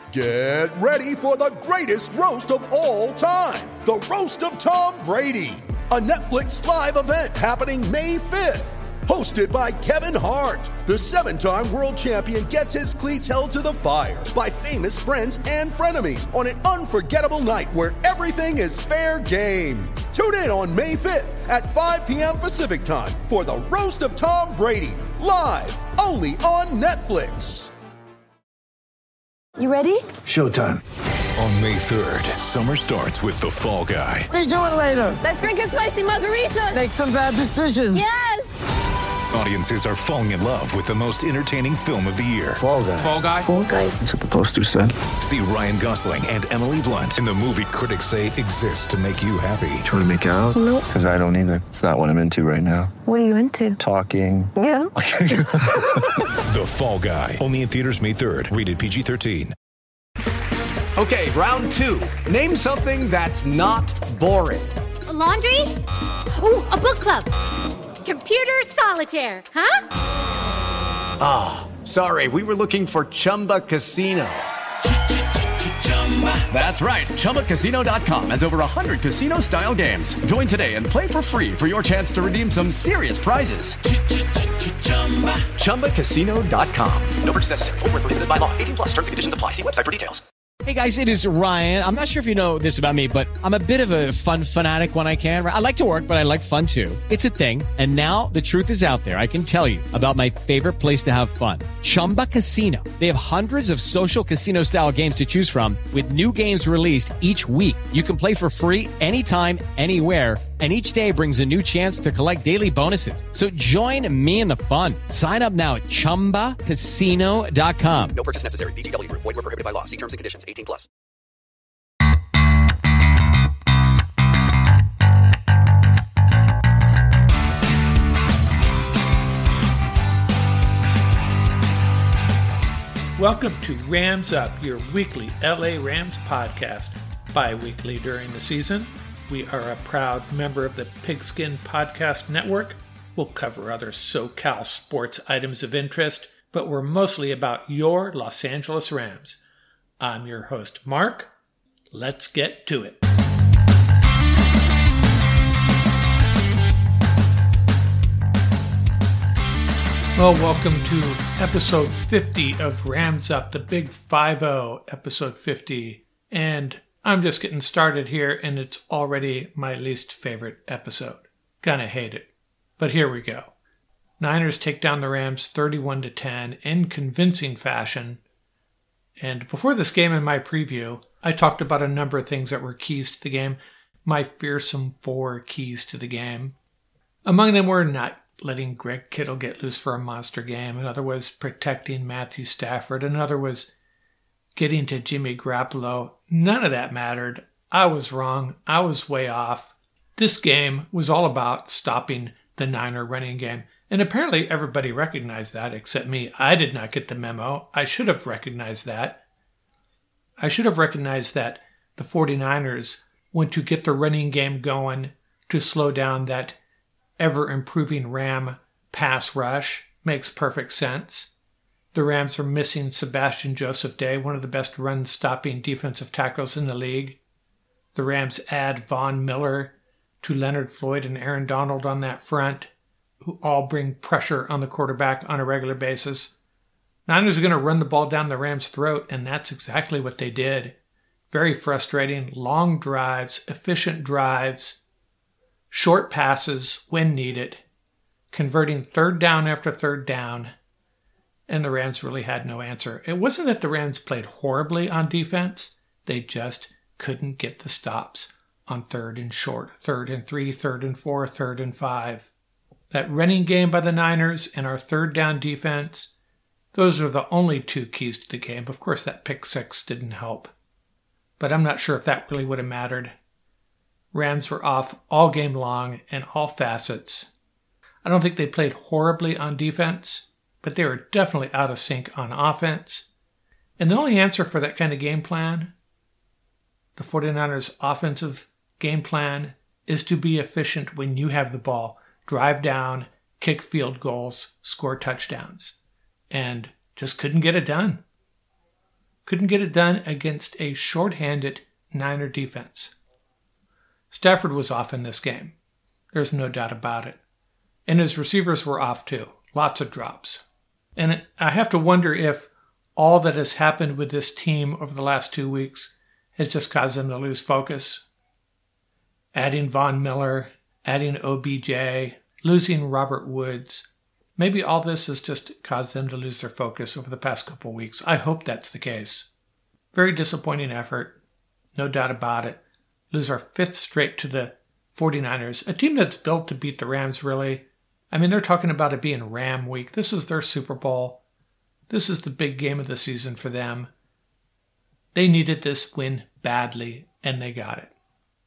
Get ready for the greatest roast of all time, the Roast of Tom Brady, a Netflix live event happening May 5th. Hosted by Kevin Hart, the 7-time world champion gets his cleats held to the fire by famous friends and frenemies on an unforgettable night where everything is fair game. Tune in on May 5th at 5 p.m. Pacific time for the Roast of Tom Brady, live only on Netflix. You ready? Showtime. On May 3rd, summer starts with The Fall Guy. Let's do it later. Let's drink a spicy margarita. Make some bad decisions. Yes! Audiences are falling in love with the most entertaining film of the year. Fall Guy. Fall Guy? Fall Guy. That's what the poster said. See Ryan Gosling and Emily Blunt in the movie critics say exists to make you happy. Trying to make it out? Nope. Because I don't either. It's not what I'm into right now. What are you into? Talking. Yeah. The Fall Guy. Only in theaters May 3rd. Rated PG-13. Okay, round two. Name something that's not boring. A laundry? Ooh, a book club. Computer solitaire, huh? Ah, oh, sorry, we were looking for Chumba Casino. That's right, ChumbaCasino.com has over 100 casino-style games. Join today and play for free for your chance to redeem some serious prizes. ChumbaCasino.com. No purchase necessary. Void where prohibited by law. 18+ terms and conditions apply. See website for details. Hey guys, it is Ryan. I'm not sure if you know this about me, but I'm a bit of a fun fanatic when I can. I like to work, but I like fun too. It's a thing. And now the truth is out there. I can tell you about my favorite place to have fun. Chumba Casino. They have hundreds of social casino style games to choose from with new games released each week. You can play for free anytime, anywhere. And each day brings a new chance to collect daily bonuses. So join me in the fun. Sign up now at ChumbaCasino.com. No purchase necessary. VGW Group. Void where prohibited by law. See terms and conditions. 18+. Welcome to Rams Up, your weekly LA Rams podcast. Bi-weekly during the season. We are a proud member of the Pigskin Podcast Network. We'll cover other SoCal sports items of interest, but we're mostly about your Los Angeles Rams. I'm your host, Mark. Let's get to it. Well, welcome to episode 50 of Rams Up, the Big 5-0, episode 50. And I'm just getting started here, and it's already my least favorite episode. Gonna hate it. But here we go. Niners take down the Rams 31-10 in convincing fashion. And before this game in my preview, I talked about a number of things that were keys to the game. My fearsome 4 keys to the game. Among them were not letting Greg Kittle get loose for a monster game. Another was protecting Matthew Stafford. Another was getting to Jimmy Garoppolo. None of that mattered. I was wrong. I was way off. This game was all about stopping the Niner running game. And apparently everybody recognized that except me. I did not get the memo. I should have recognized that. I should have recognized that the 49ers want to get the running game going to slow down that ever-improving Ram pass rush. Makes perfect sense. The Rams are missing Sebastian Joseph Day, one of the best run-stopping defensive tackles in the league. The Rams add Von Miller to Leonard Floyd and Aaron Donald on that front, who all bring pressure on the quarterback on a regular basis. Niners are going to run the ball down the Rams' throat, and that's exactly what they did. Very frustrating, long drives, efficient drives, short passes when needed, converting third down after third down, and the Rams really had no answer. It wasn't that the Rams played horribly on defense. They just couldn't get the stops on third and short, 3rd and 3, 3rd and 4, 3rd and 5. That running game by the Niners and our third down defense, those are the only 2 keys to the game. Of course, that pick 6 didn't help, but I'm not sure if that really would have mattered. Rams were off all game long in all facets. I don't think they played horribly on defense, but they were definitely out of sync on offense. And the only answer for that kind of game plan, the 49ers' offensive game plan, is to be efficient when you have the ball. Drive down, kick field goals, score touchdowns. And just couldn't get it done. couldn't get it done against a shorthanded Niner defense. Stafford was off in this game. There's no doubt about it. And his receivers were off too. Lots of drops. And I have to wonder if all that has happened with this team over the last 2 weeks has just caused them to lose focus. Adding Von Miller, adding OBJ, losing Robert Woods. Maybe all this has just caused them to lose their focus over the past couple weeks. I hope that's the case. Very disappointing effort. No doubt about it. Lose our 5th straight to the 49ers, a team that's built to beat the Rams, really. I mean, they're talking about it being Ram week. This is their Super Bowl. This is the big game of the season for them. They needed this win badly, and they got it.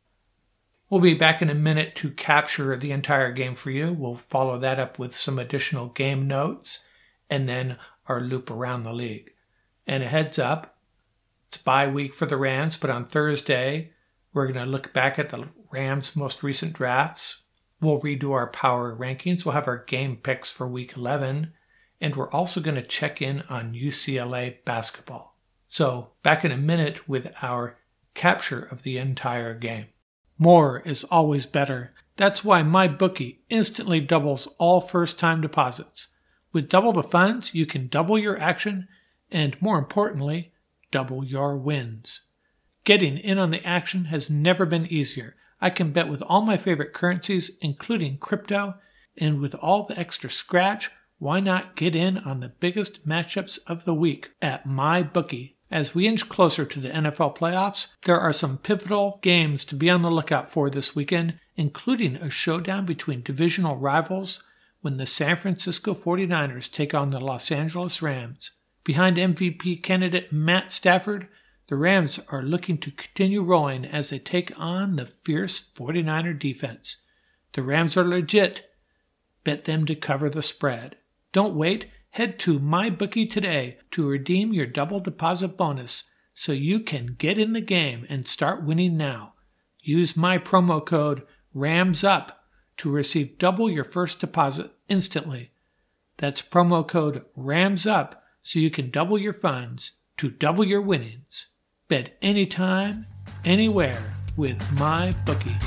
We'll be back in a minute to capture the entire game for you. We'll follow that up with some additional game notes, and then our loop around the league. And a heads up, it's bye week for the Rams, but on Thursday, we're going to look back at the Rams' most recent drafts. We'll redo our power rankings. We'll have our game picks for week 11. And we're also going to check in on UCLA basketball. So back in a minute with our capture of the entire game. More is always better. That's why MyBookie instantly doubles all first-time deposits. With double the funds, you can double your action and, more importantly, double your wins. Getting in on the action has never been easier. I can bet with all my favorite currencies, including crypto, and with all the extra scratch, why not get in on the biggest matchups of the week at MyBookie? As we inch closer to the NFL playoffs, there are some pivotal games to be on the lookout for this weekend, including a showdown between divisional rivals when the San Francisco 49ers take on the Los Angeles Rams. Behind MVP candidate Matt Stafford, the Rams are looking to continue rolling as they take on the fierce 49er defense. The Rams are legit. Bet them to cover the spread. Don't wait. Head to MyBookie today to redeem your double deposit bonus so you can get in the game and start winning now. Use my promo code RAMSUP to receive double your first deposit instantly. That's promo code RAMSUP so you can double your funds to double your winnings. Bet anytime, anywhere with MyBookie.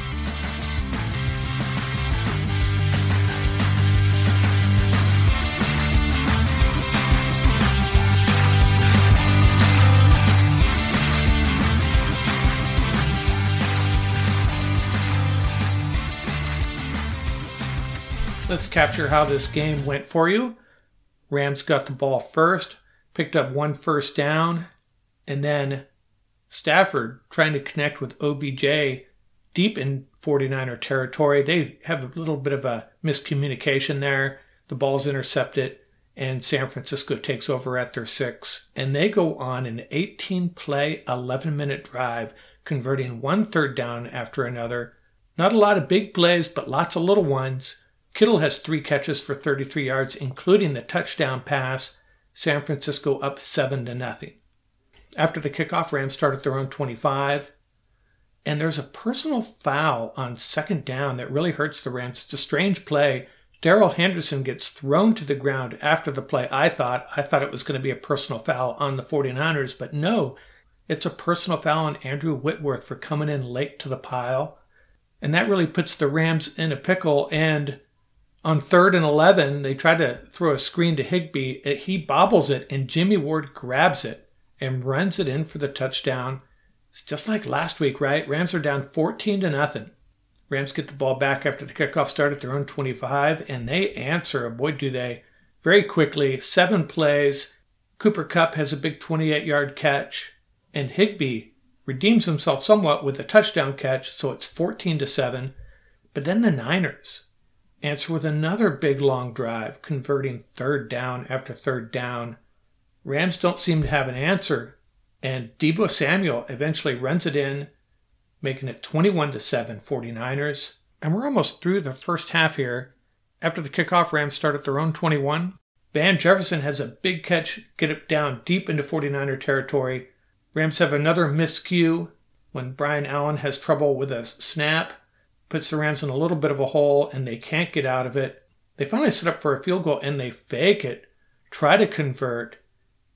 Let's capture how this game went for you. Rams got the ball first, picked up 1 first down, and then Stafford trying to connect with OBJ deep in 49er territory. They have a little bit of a miscommunication there. The ball's intercepted, and San Francisco takes over at their 6. And they go on an 18-play, 11-minute drive, converting 1 third down after another. Not a lot of big plays, but lots of little ones. Kittle has 3 catches for 33 yards, including the touchdown pass. San Francisco up 7-0. After the kickoff, Rams start at their own 25. And there's a personal foul on 2nd down that really hurts the Rams. It's a strange play. Darrell Henderson gets thrown to the ground after the play. I thought it was going to be a personal foul on the 49ers, but no. It's a personal foul on Andrew Whitworth for coming in late to the pile. And that really puts the Rams in a pickle. And on 3rd and 11, they try to throw a screen to Higbee. He bobbles it, and Jimmy Ward grabs it and runs it in for the touchdown. It's just like last week, right? Rams are down 14-0. Rams get the ball back after the kickoff start at their own 25, and they answer, boy do they, very quickly. 7 plays. Cooper Kupp has a big 28-yard catch, and Higbee redeems himself somewhat with a touchdown catch, so it's 14-7. But then the Niners answer with another big long drive, converting 3rd down after 3rd down. Rams don't seem to have an answer, and Deebo Samuel eventually runs it in, making it 21-7 49ers. And we're almost through the first half here. After the kickoff, Rams start at their own 21. Van Jefferson has a big catch, get it down deep into 49er territory. Rams have another miscue when Brian Allen has trouble with a snap. Puts the Rams in a little bit of a hole, and they can't get out of it. They finally set up for a field goal, and they fake it, try to convert,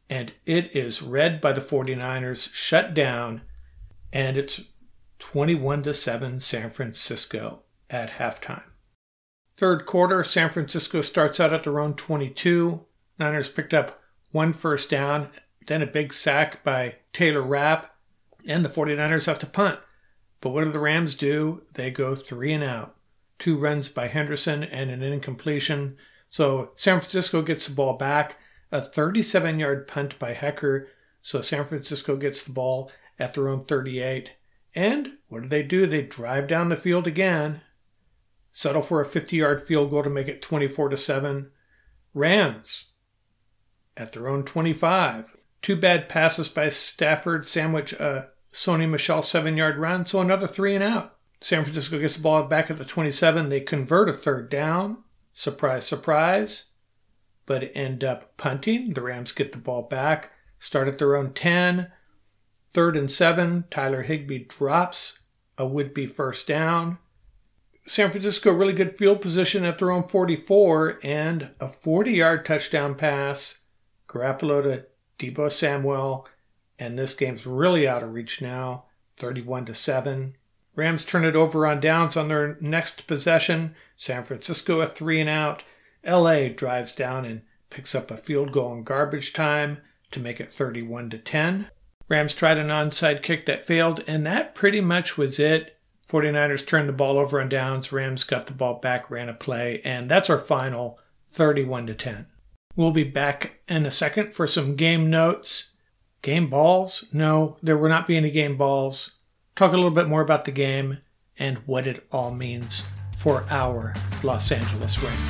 and it is read by the 49ers, shut down, and it's 21-7 San Francisco at halftime. Third quarter, San Francisco starts out at their own 22. Niners picked up 1 first down, then a big sack by Taylor Rapp, and the 49ers have to punt. But what do the Rams do? They go 3 and out. 2 runs by Henderson and an incompletion. So San Francisco gets the ball back. A 37-yard punt by Hecker. So San Francisco gets the ball at their own 38. And what do? They drive down the field again. Settle for a 50-yard field goal to make it 24-7. Rams at their own 25. 2 bad passes by Stafford sandwich a Sony Michel 7-yard run, so another 3 and out. San Francisco gets the ball back at the 27. They convert a third down. Surprise, surprise. But end up punting. The Rams get the ball back. Start at their own 10. 3rd and 7. Tyler Higbee drops a would-be first down. San Francisco really good field position at their own 44 and a 40-yard touchdown pass. Garoppolo to Deebo Samuel. And this game's really out of reach now. 31-7. Rams turn it over on downs on their next possession. San Francisco a 3 and out. LA drives down and picks up a field goal in garbage time to make it 31-10. Rams tried an onside kick that failed, and that pretty much was it. 49ers turned the ball over on downs. Rams got the ball back, ran a play, and that's our final, 31-10. We'll be back in a second for some game notes. Game balls? No, there will not be any game balls. Talk a little bit more about the game and what it all means for our Los Angeles Rams.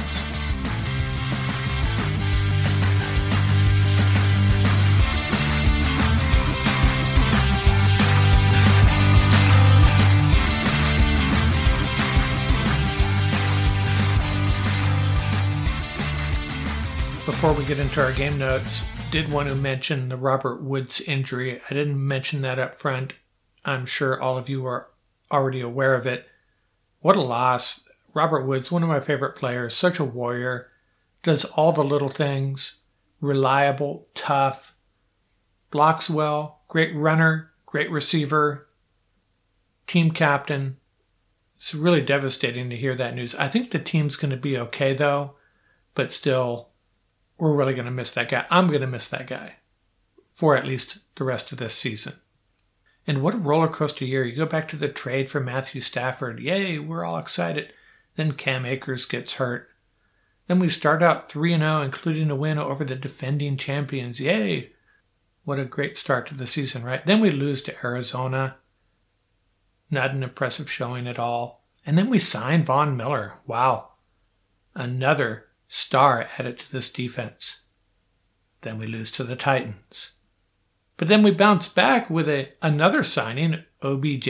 Before we get into our game notes, did want to mention the Robert Woods injury. I didn't mention that up front. I'm sure all of you are already aware of it. What a loss. Robert Woods, one of my favorite players, such a warrior, does all the little things, reliable, tough, blocks well, great runner, great receiver, team captain. It's really devastating to hear that news. I think the team's going to be okay, though, but still, we're really going to miss that guy. I'm going to miss that guy for at least the rest of this season. And what a roller coaster year. You go back to the trade for Matthew Stafford. Yay, we're all excited. Then Cam Akers gets hurt. Then we start out 3-0, including a win over the defending champions. Yay. What a great start to the season, right? Then we lose to Arizona. Not an impressive showing at all. And then we sign Von Miller. Wow. Another star added to this defense. Then we lose to the Titans. But then we bounce back with another signing, OBJ.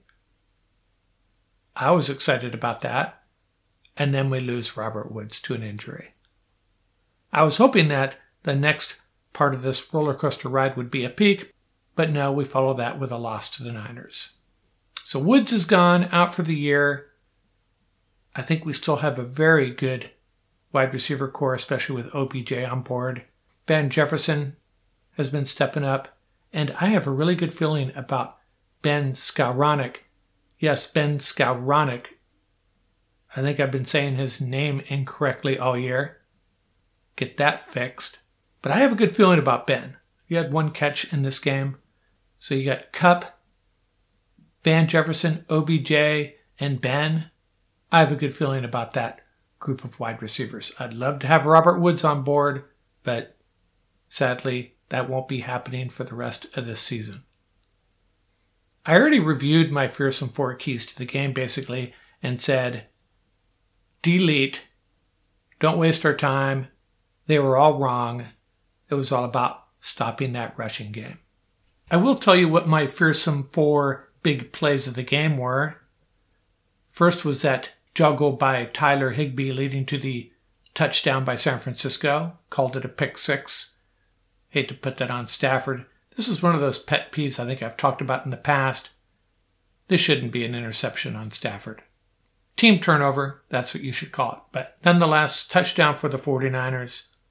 I was excited about that. And then we lose Robert Woods to an injury. I was hoping that the next part of this roller coaster ride would be a peak, but no, we follow that with a loss to the Niners. So Woods is gone, out for the year. I think we still have a very good wide receiver core, especially with OBJ on board. Van Jefferson has been stepping up, and I have a really good feeling about Ben Skowronek. Yes, Ben Skowronek. I think I've been saying his name incorrectly all year. Get that fixed. But I have a good feeling about Ben. You had 1 catch in this game. So you got Kupp, Van Jefferson, OBJ, and Ben. I have a good feeling about that group of wide receivers. I'd love to have Robert Woods on board, but sadly, that won't be happening for the rest of this season. I already reviewed my fearsome 4 keys to the game, basically, and said, delete, don't waste our time, they were all wrong, it was all about stopping that rushing game. I will tell you what my fearsome 4 big plays of the game were. First was that juggle by Tyler Higbee leading to the touchdown by San Francisco, called it a pick 6. Hate to put that on Stafford. This is one of those pet peeves I think I've talked about in the past. This shouldn't be an interception on Stafford. Team turnover, that's what you should call it. But nonetheless, touchdown for the 49ers.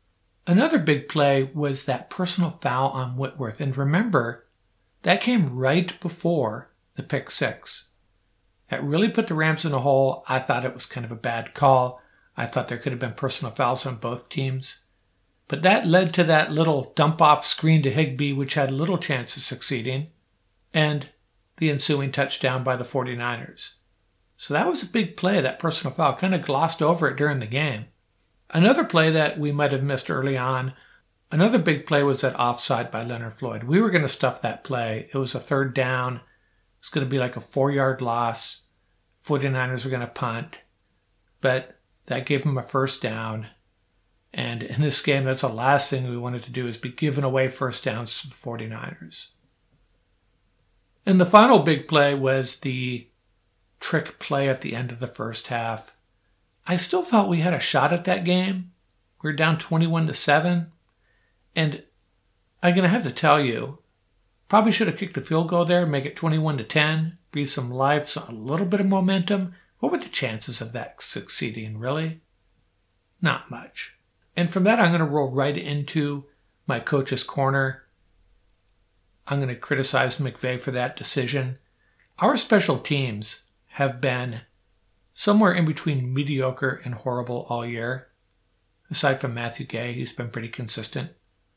Another big play was that personal foul on Whitworth. And remember, that came right before the pick six. That really put the Rams in a hole. I thought it was kind of a bad call. I thought there could have been personal fouls on both teams. But that led to that little dump-off screen to Higbee, which had little chance of succeeding, and the ensuing touchdown by the 49ers. So that was a big play, that personal foul. Kind of glossed over it during the game. Another play that we might have missed early on, another big play was that offside by Leonard Floyd. We were going to stuff that play. It was a third down. It's going to be like a 4-yard loss. 49ers were going to punt. But that gave them a first down. And in this game, that's the last thing we wanted to do, is be giving away first downs to the 49ers. And the final big play was the trick play at the end of the first half. I still felt we had a shot at that game. We were down 21-7. And I'm going to have to tell you, probably should have kicked the field goal there, make it 21-10, breathe some life, a little bit of momentum. What were the chances of that succeeding, really? Not much. And from that, I'm going to roll right into my coach's corner. I'm going to criticize McVay for that decision. Our special teams have been somewhere in between mediocre and horrible all year. Aside from Matthew Gay, he's been pretty consistent.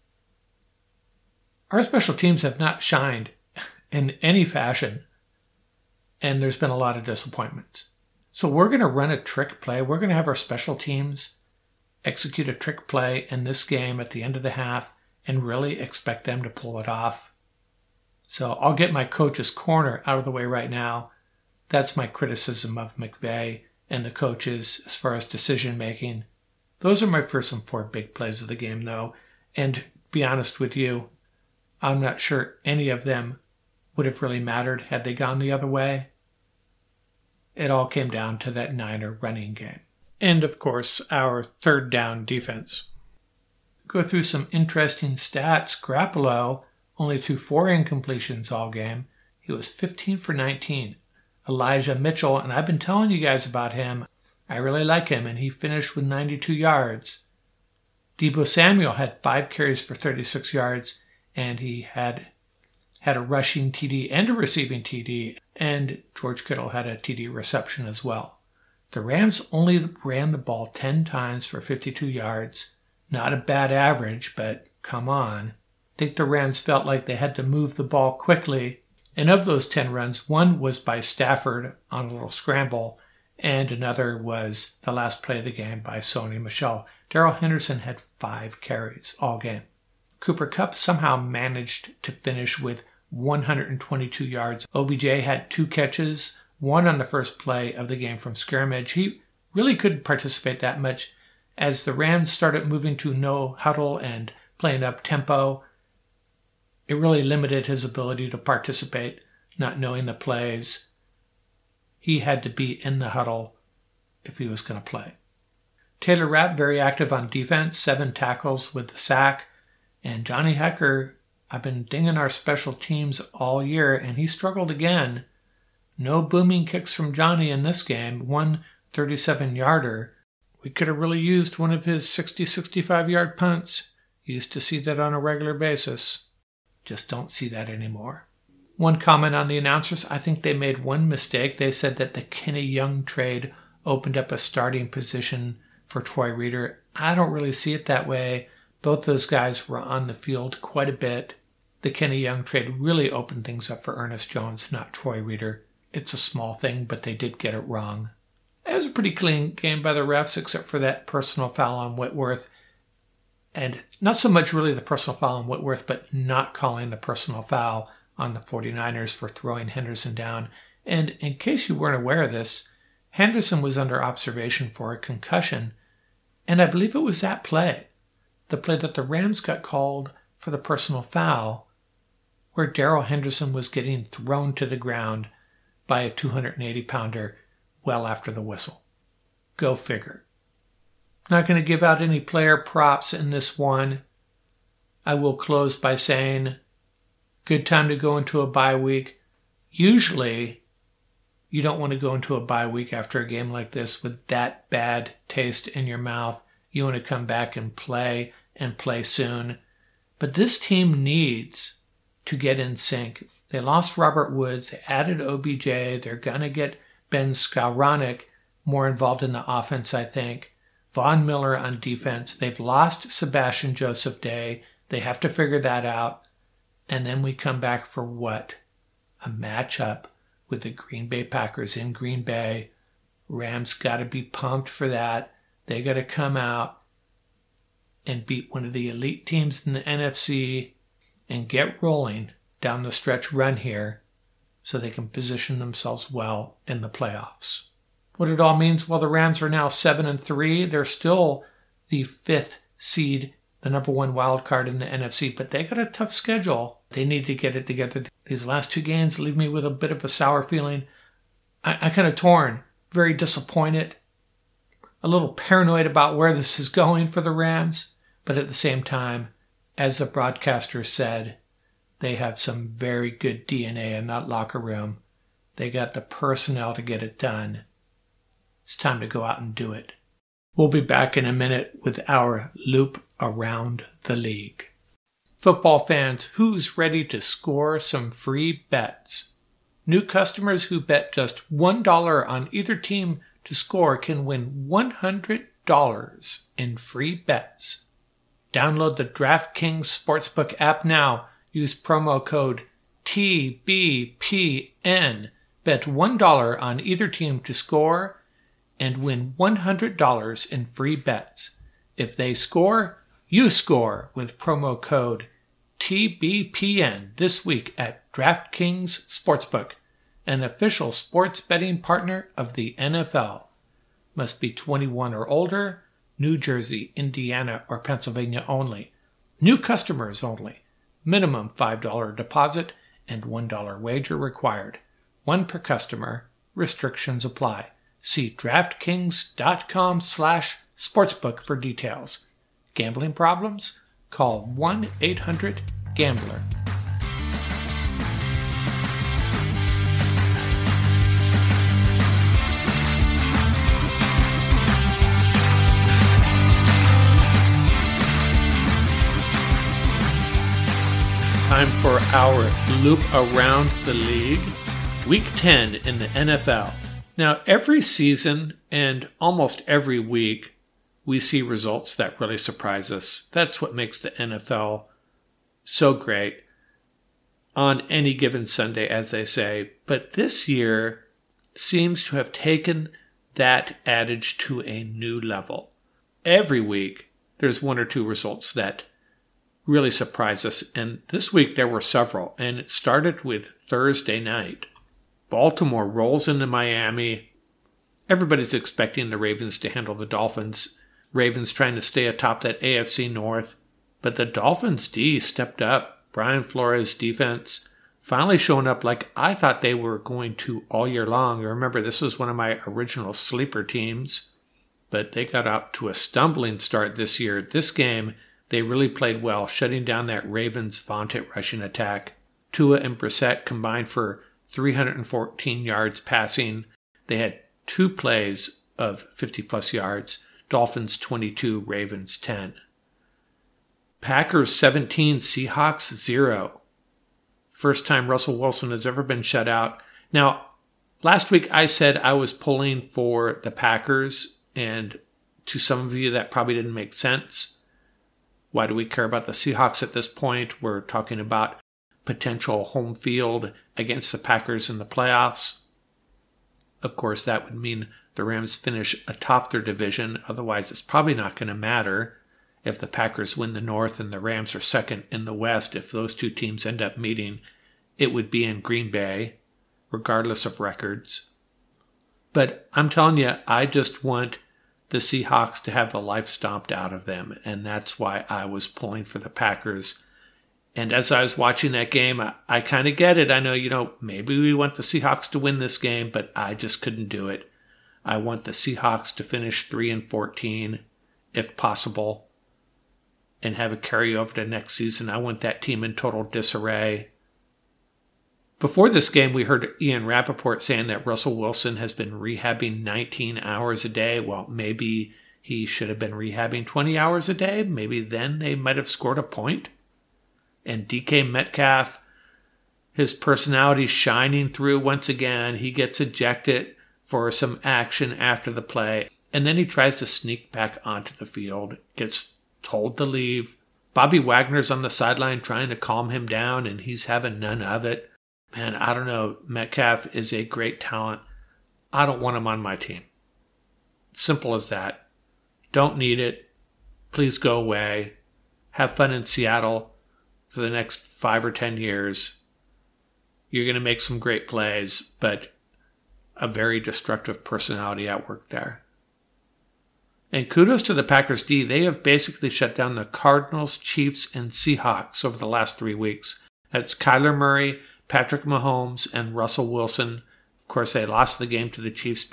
Our special teams have not shined in any fashion, and there's been a lot of disappointments. So we're going to run a trick play. We're going to have our special teams execute a trick play in this game at the end of the half and really expect them to pull it off. So I'll get my coach's corner out of the way right now. That's my criticism of McVay and the coaches as far as decision making. Those are my first and 4 big plays of the game, though. And to be honest with you, I'm not sure any of them would have really mattered had they gone the other way. It all came down to that Niner running game. And, of course, our third down defense. Go through some interesting stats. Garoppolo only threw 4 incompletions all game. He was 15 for 19. Elijah Mitchell, and I've been telling you guys about him. I really like him, and he finished with 92 yards. Deebo Samuel had 5 carries for 36 yards, and he had a rushing TD and a receiving TD, and George Kittle had a TD reception as well. The Rams only ran the ball 10 times for 52 yards. Not a bad average, but come on. I think the Rams felt like they had to move the ball quickly. And of those 10 runs, 1 was by Stafford on a little scramble, and another was the last play of the game by Sony Michel. Darrell Henderson had 5 carries all game. Cooper Kupp somehow managed to finish with 122 yards. OBJ had 2 catches, 1 on the first play of the game from scrimmage. He really couldn't participate that much as the Rams started moving to no huddle and playing up tempo. It really limited his ability to participate, not knowing the plays. He had to be in the huddle if he was going to play. Taylor Rapp, very active on defense, 7 tackles with the sack. And Johnny Hekker, I've been dinging our special teams all year, and he struggled again. No booming kicks from Johnny in this game, 1 37-yarder. We could have really used one of his 60, 65-yard punts. Used to see that on a regular basis. Just don't see that anymore. One comment on the announcers, I think they made one mistake. They said that the Kenny Young trade opened up a starting position for Troy Reeder. I don't really see it that way. Both those guys were on the field quite a bit. The Kenny Young trade really opened things up for Ernest Jones, not Troy Reeder. It's a small thing, but they did get it wrong. It was a pretty clean game by the refs, except for that personal foul on Whitworth. And not so much really the personal foul on Whitworth, but not calling the personal foul on the 49ers for throwing Henderson down. And in case you weren't aware of this, Henderson was under observation for a concussion, and I believe it was that play, the play that the Rams got called for the personal foul, where Darrell Henderson was getting thrown to the ground by a 280-pounder well after the whistle. Go figure. Not going to give out any player props in this one. I will close by saying, good time to go into a bye week. Usually, you don't want to go into a bye week after a game like this with that bad taste in your mouth. You want to come back and play and play soon. But this team needs to get in sync. They lost Robert Woods. They added OBJ. They're going to get Ben Skowronek more involved in the offense, I think. Von Miller on defense. They've lost Sebastian Joseph Day. They have to figure that out. And then we come back for what? A matchup with the Green Bay Packers in Green Bay. Rams got to be pumped for that. They got to come out and beat one of the elite teams in the NFC and get rolling down the stretch run here so they can position themselves well in the playoffs. What it all means, well, the Rams are now 7-3. They're still the 5th seed, the number 1 wild card in the NFC, but they got a tough schedule. They need to get it together. These last 2 games leave me with a bit of a sour feeling. I'm kind of torn, very disappointed, a little paranoid about where this is going for the Rams, but at the same time, as the broadcaster said, they have some very good DNA in that locker room. They got the personnel to get it done. It's time to go out and do it. We'll be back in a minute with our loop around the league. Football fans, who's ready to score some free bets? New customers who bet just $1 on either team to score can win $100 in free bets. Download the DraftKings Sportsbook app now. Use promo code TBPN. Bet $1 on either team to score and win $100 in free bets. If they score, you score with promo code TBPN this week at DraftKings Sportsbook, an official sports betting partner of the NFL. Must be 21 or older, New Jersey, Indiana, or Pennsylvania only. New customers only. Minimum $5 deposit and $1 wager required. 1 per customer. Restrictions apply. See DraftKings.com/sportsbook for details. Gambling problems? Call 1-800-GAMBLER. Time for our loop around the league. Week 10 in the NFL. Now, every season and almost every week, we see results that really surprise us. That's what makes the NFL so great on any given Sunday, as they say. But this year seems to have taken that adage to a new level. Every week, there's 1 or 2 results that really surprise us. And this week, there were several. And it started with Thursday night. Baltimore rolls into Miami. Everybody's expecting the Ravens to handle the Dolphins. Ravens trying to stay atop that AFC North. But the Dolphins D stepped up. Brian Flores' defense finally showing up like I thought they were going to all year long. Remember, this was one of my original sleeper teams. But they got out to a stumbling start this year. This game, they really played well, shutting down that Ravens vaunted rushing attack. Tua and Brissett combined for 314 yards passing. They had 2 plays of 50-plus yards. Dolphins 22, Ravens 10. Packers 17, Seahawks 0. First time Russell Wilson has ever been shut out. Now, last week I said I was pulling for the Packers, and to some of you that probably didn't make sense. Why do we care about the Seahawks at this point? We're talking about potential home field against the Packers in the playoffs. Of course, that would mean the Rams finish atop their division. Otherwise, it's probably not going to matter if the Packers win the North and the Rams are second in the West. If those 2 teams end up meeting, it would be in Green Bay, regardless of records. But I'm telling you, I just want the Seahawks to have the life stomped out of them, and that's why I was pulling for the Packers. And as I was watching that game, I kind of get it. I know, maybe we want the Seahawks to win this game, but I just couldn't do it. I want the Seahawks to finish 3-14, if possible, and have it carry over to next season. I want that team in total disarray. Before this game, we heard Ian Rappaport saying that Russell Wilson has been rehabbing 19 hours a day. Well, maybe he should have been rehabbing 20 hours a day. Maybe then they might have scored a point. And DK Metcalf, his personality shining through once again. He gets ejected for some action after the play. And then he tries to sneak back onto the field, gets told to leave. Bobby Wagner's on the sideline trying to calm him down, and he's having none of it. Man, I don't know. Metcalf is a great talent. I don't want him on my team. Simple as that. Don't need it. Please go away. Have fun in Seattle for the next 5 or 10 years. You're going to make some great plays, but a very destructive personality at work there. And kudos to the Packers D. They have basically shut down the Cardinals, Chiefs, and Seahawks over the last 3 weeks. That's Kyler Murray, Patrick Mahomes, and Russell Wilson. Of course, they lost the game to the Chiefs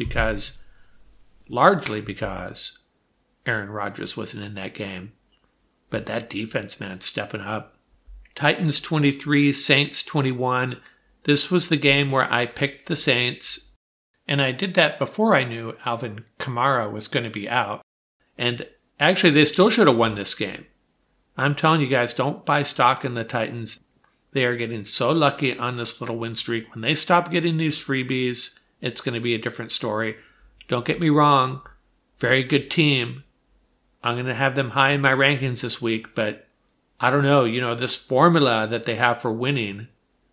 largely because Aaron Rodgers wasn't in that game. But that defense, man, stepping up. Titans 23, Saints 21. This was the game where I picked the Saints, and I did that before I knew Alvin Kamara was going to be out. And actually, they still should have won this game. I'm telling you guys, don't buy stock in the Titans. They are getting so lucky on this little win streak. When they stop getting these freebies, it's going to be a different story. Don't get me wrong. Very good team. I'm going to have them high in my rankings this week, but I don't know. You know, this formula that they have for winning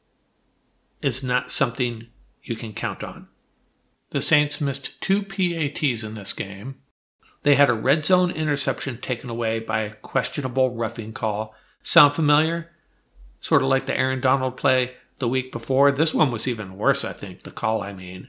is not something you can count on. The Saints missed 2 PATs in this game. They had a red zone interception taken away by a questionable roughing call. Sound familiar? Sort of like the Aaron Donald play the week before. This one was even worse, I think, the call I mean.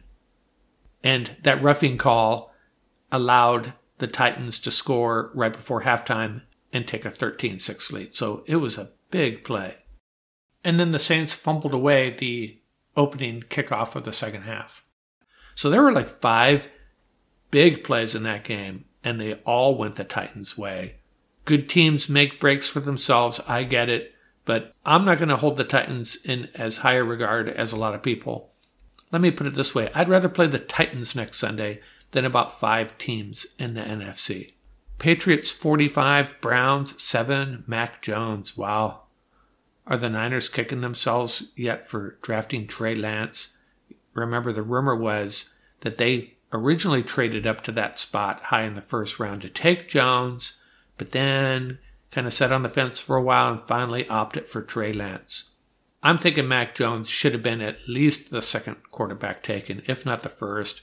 And that roughing call allowed the Titans to score right before halftime and take a 13-6 lead. So it was a big play. And then the Saints fumbled away the opening kickoff of the second half. So there were like 5 big plays in that game, and they all went the Titans' way. Good teams make breaks for themselves, I get it, but I'm not going to hold the Titans in as high a regard as a lot of people. Let me put it this way. I'd rather play the Titans next Sunday than about 5 teams in the NFC. Patriots 45, Browns 7, Mac Jones. Wow. Are the Niners kicking themselves yet for drafting Trey Lance? Remember, the rumor was that they originally traded up to that spot high in the first round to take Jones, but then kind of sat on the fence for a while and finally opted for Trey Lance. I'm thinking Mac Jones should have been at least the second quarterback taken, if not the first.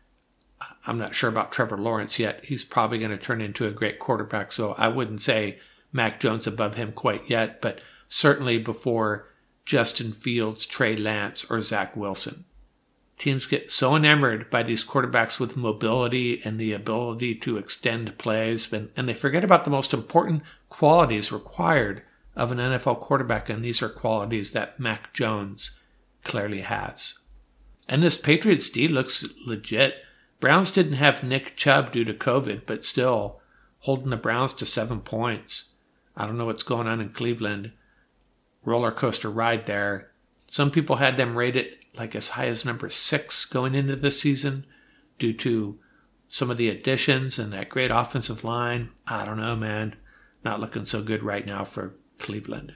I'm not sure about Trevor Lawrence yet. He's probably going to turn into a great quarterback, so I wouldn't say Mac Jones above him quite yet, but certainly before Justin Fields, Trey Lance, or Zach Wilson. Teams get so enamored by these quarterbacks with mobility and the ability to extend plays, and they forget about the most important qualities required of an NFL quarterback, and these are qualities that Mac Jones clearly has. And this Patriots D looks legit. Browns didn't have Nick Chubb due to COVID, but still holding the Browns to 7 points. I don't know what's going on in Cleveland. Roller coaster ride there. Some people had them rated like as high as number 6 going into this season due to some of the additions and that great offensive line. I don't know, man. Not looking so good right now for Cleveland.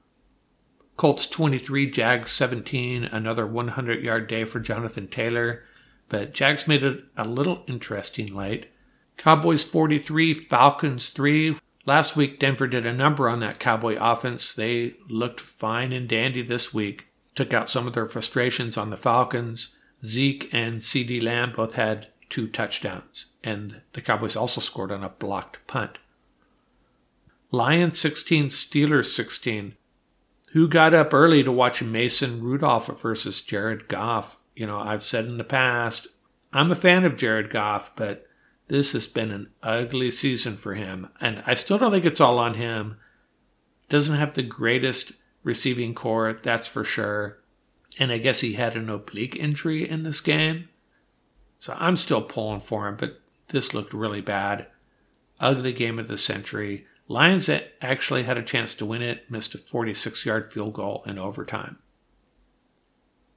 Colts 23, Jags 17. Another 100-yard day for Jonathan Taylor. But Jags made it a little interesting late. Cowboys 43, Falcons 3. Last week, Denver did a number on that Cowboy offense. They looked fine and dandy this week. Took out some of their frustrations on the Falcons. Zeke and CeeDee Lamb both had 2 touchdowns. And the Cowboys also scored on a blocked punt. Lions 16, Steelers 16. Who got up early to watch Mason Rudolph versus Jared Goff? You know, I've said in the past, I'm a fan of Jared Goff, but this has been an ugly season for him. And I still don't think it's all on him. Doesn't have the greatest receiving core, that's for sure. And I guess he had an oblique injury in this game. So I'm still pulling for him, but this looked really bad. Ugly game of the century. Lions actually had a chance to win it, missed a 46-yard field goal in overtime.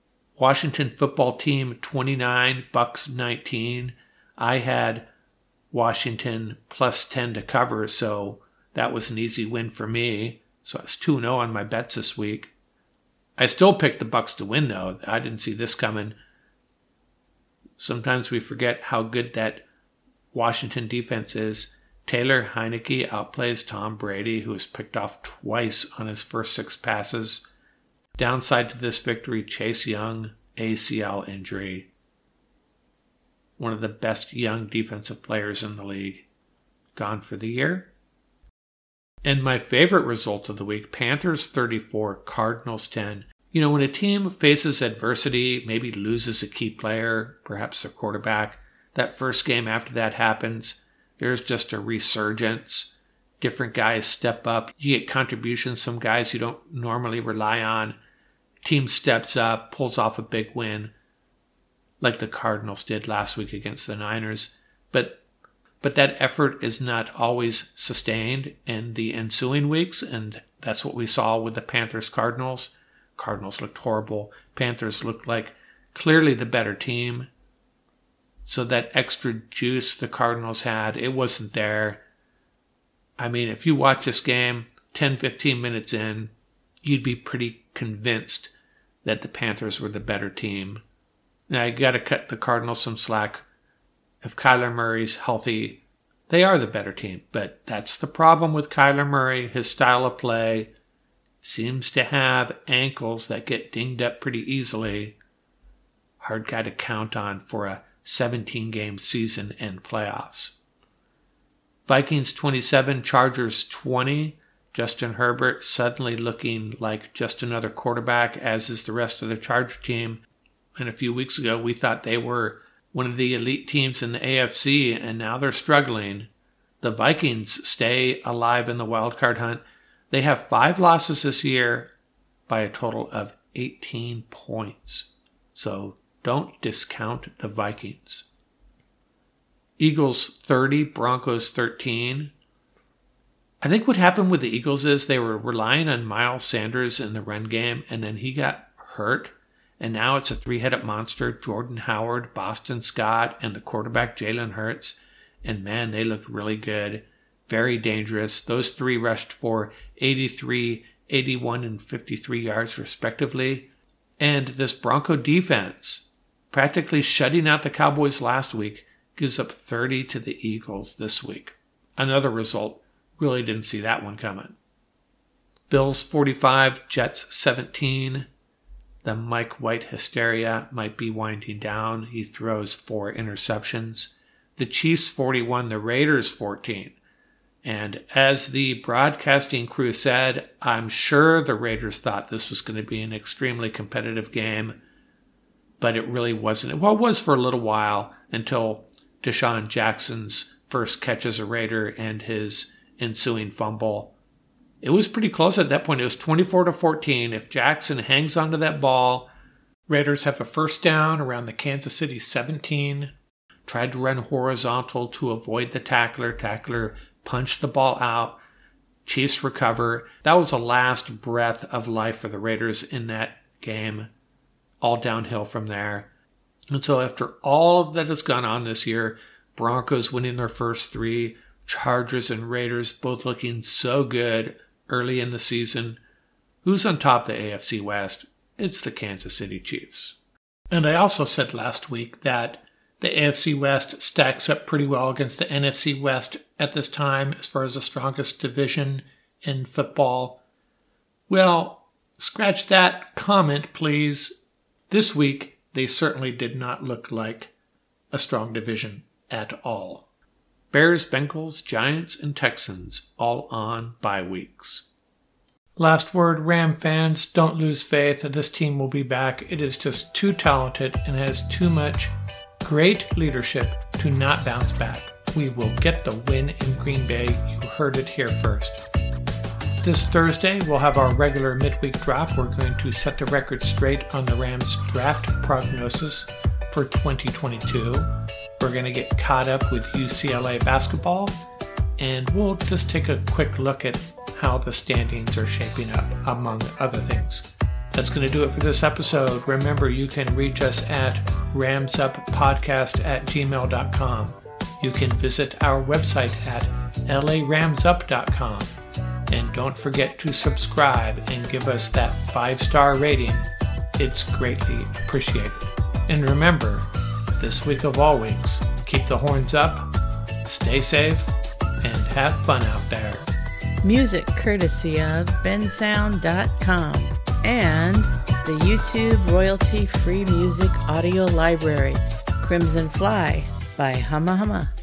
Washington football team 29, Bucks 19. I had Washington plus 10 to cover, so that was an easy win for me. So I was 2-0 on my bets this week. I still picked the Bucs to win, though. I didn't see this coming. Sometimes we forget how good that Washington defense is. Taylor Heineke outplays Tom Brady, who was picked off twice on his first 6 passes. Downside to this victory, Chase Young, ACL injury. One of the best young defensive players in the league. Gone for the year. And my favorite result of the week, Panthers 34, Cardinals 10. You know, when a team faces adversity, maybe loses a key player, perhaps their quarterback, that first game after that happens, there's just a resurgence. Different guys step up. You get contributions from guys you don't normally rely on. Team steps up, pulls off a big win, like the Cardinals did last week against the Niners. But that effort is not always sustained in the ensuing weeks, and that's what we saw with the Panthers-Cardinals. Cardinals looked horrible. Panthers looked like clearly the better team. So that extra juice the Cardinals had, it wasn't there. I mean, if you watch this game 10, 15 minutes in, you'd be pretty convinced that the Panthers were the better team. Now, you got to cut the Cardinals some slack. If Kyler Murray's healthy, they are the better team. But that's the problem with Kyler Murray. His style of play seems to have ankles that get dinged up pretty easily. Hard guy to count on for a 17-game season and playoffs. Vikings 27, Chargers 20. Justin Herbert suddenly looking like just another quarterback, as is the rest of the Charger team. And a few weeks ago, we thought they were one of the elite teams in the AFC, and now they're struggling. The Vikings stay alive in the wildcard hunt. They have 5 losses this year by a total of 18 points. So don't discount the Vikings. Eagles 30, Broncos 13. I think what happened with the Eagles is they were relying on Miles Sanders in the run game, and then he got hurt. And now it's a 3-headed monster, Jordan Howard, Boston Scott, and the quarterback Jalen Hurts. And man, they looked really good. Very dangerous. Those 3 rushed for 83, 81, and 53 yards respectively. And this Bronco defense, practically shutting out the Cowboys last week, gives up 30 to the Eagles this week. Another result. Really didn't see that one coming. Bills 45, Jets 17. The Mike White hysteria might be winding down. He throws 4 interceptions. The Chiefs 41, the Raiders 14. And as the broadcasting crew said, I'm sure the Raiders thought this was going to be an extremely competitive game, but it really wasn't. Well, it was for a little while until Deshaun Jackson's first catch as a Raider and his ensuing fumble. It was pretty close at that point. It was 24-14. If Jackson hangs onto that ball, Raiders have a first down around the Kansas City 17. Tried to run horizontal to avoid the tackler. Tackler punched the ball out. Chiefs recover. That was the last breath of life for the Raiders in that game. All downhill from there. And so after all that has gone on this year, Broncos winning their first 3, Chargers and Raiders both looking so good early in the season. Who's on top of the AFC West? It's the Kansas City Chiefs. And I also said last week that the AFC West stacks up pretty well against the NFC West at this time as far as the strongest division in football. Well, scratch that comment, please. This week, they certainly did not look like a strong division at all. Bears, Bengals, Giants, and Texans all on bye weeks. Last word, Ram fans, don't lose faith that this team will be back. It is just too talented and has too much great leadership to not bounce back. We will get the win in Green Bay. You heard it here first. This Thursday, we'll have our regular midweek drop. We're going to set the record straight on the Rams draft prognosis for 2022. We're going to get caught up with UCLA basketball, and we'll just take a quick look at how the standings are shaping up, among other things. That's going to do it for this episode. Remember, you can reach us at ramsuppodcast@gmail.com. You can visit our website at laramsup.com. And don't forget to subscribe and give us that 5-star rating. It's greatly appreciated. And remember, this week of all weeks, keep the horns up, stay safe, and have fun out there. Music courtesy of bensound.com and the YouTube royalty-free music audio library, Crimson Fly by Humma Humma.